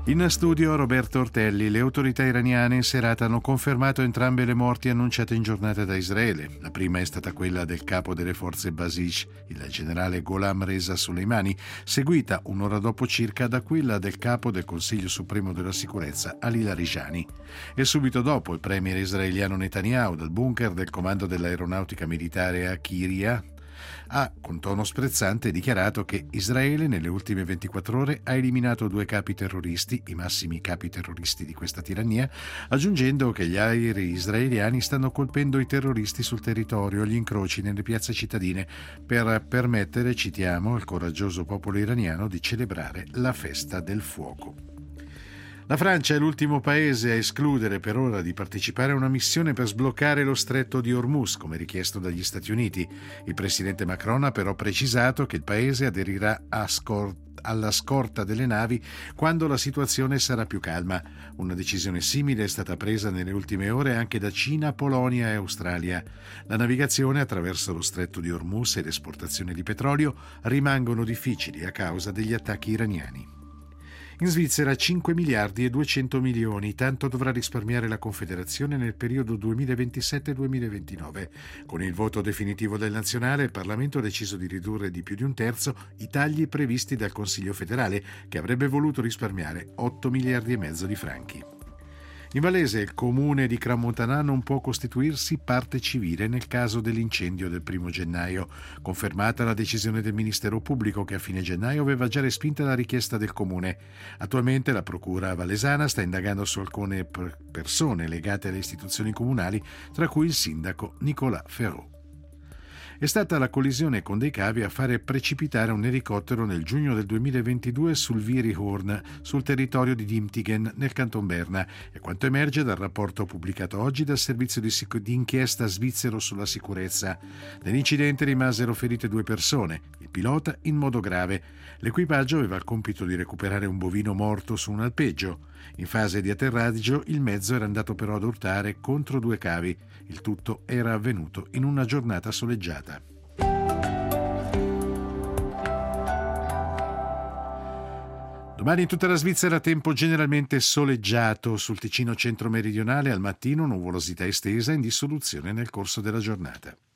In studio Roberto Ortelli. Le autorità iraniane in serata hanno confermato entrambe le morti annunciate in giornata da Israele. La prima è stata quella del capo delle forze Basij, il generale Gholam Reza Soleimani, seguita un'ora dopo circa da quella del capo del Consiglio Supremo della Sicurezza Ali Larijani. E subito dopo il premier israeliano Netanyahu dal bunker del comando dell'aeronautica militare a Kiryat ha, con tono sprezzante, dichiarato che Israele nelle ultime 24 ore ha eliminato 2 capi terroristi, i massimi capi terroristi di questa tirannia, aggiungendo che gli aerei israeliani stanno colpendo i terroristi sul territorio, agli incroci nelle piazze cittadine, per permettere, citiamo, al coraggioso popolo iraniano di celebrare la festa del fuoco. La Francia è l'ultimo paese a escludere per ora di partecipare a una missione per sbloccare lo stretto di Hormuz, come richiesto dagli Stati Uniti. Il presidente Macron ha però precisato che il paese aderirà alla scorta delle navi quando la situazione sarà più calma. Una decisione simile è stata presa nelle ultime ore anche da Cina, Polonia e Australia. La navigazione attraverso lo stretto di Hormuz e l'esportazione di petrolio rimangono difficili a causa degli attacchi iraniani. In Svizzera 5 miliardi e 200 milioni, tanto dovrà risparmiare la Confederazione nel periodo 2027-2029. Con il voto definitivo del Nazionale, il Parlamento ha deciso di ridurre di più di un terzo i tagli previsti dal Consiglio federale, che avrebbe voluto risparmiare 8 miliardi e mezzo di franchi. In Vallese il comune di Crans-Montana non può costituirsi parte civile nel caso dell'incendio del 1 gennaio, confermata la decisione del Ministero Pubblico che a fine gennaio aveva già respinta la richiesta del comune. Attualmente la procura valesana sta indagando su alcune persone legate alle istituzioni comunali, tra cui il sindaco Nicolas Ferraud. È stata la collisione con dei cavi a fare precipitare un elicottero nel giugno del 2022 sul Virihorn, sul territorio di Dimtigen, nel canton Berna, e quanto emerge dal rapporto pubblicato oggi dal servizio di inchiesta svizzero sulla sicurezza. Nell'incidente rimasero ferite 2 persone, il pilota in modo grave. L'equipaggio aveva il compito di recuperare un bovino morto su un alpeggio. In fase di atterraggio il mezzo era andato però ad urtare contro 2 cavi. Il tutto era avvenuto in una giornata soleggiata. Domani in tutta la Svizzera tempo generalmente soleggiato, sul Ticino centro-meridionale al mattino nuvolosità estesa in dissoluzione nel corso della giornata.